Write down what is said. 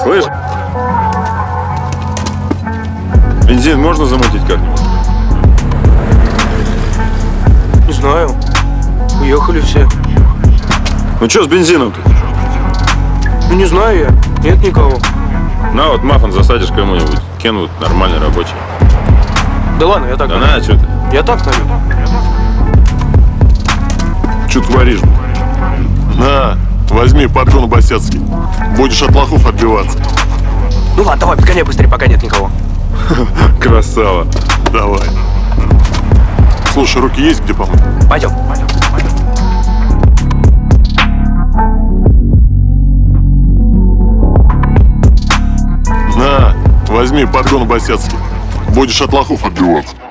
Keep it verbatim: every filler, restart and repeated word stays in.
Слышь? Бензин можно замутить как-нибудь? Не знаю. Уехали все. Ну что с бензином-то? Ну не знаю я. Нет никого. На вот мафон засадишь кому-нибудь. Кинут нормальный рабочий. Да ладно, я так. Да на, что ты? Я так налью. Что творишь? На, возьми подгон басецкий. Будешь от лохов отбиваться. Ну ладно, давай, подгоняй быстрее, пока нет никого. Красава. Давай. Слушай, руки есть где помыть? Пойдем. На, возьми подгон басецкий. Будешь от лохов отбиваться.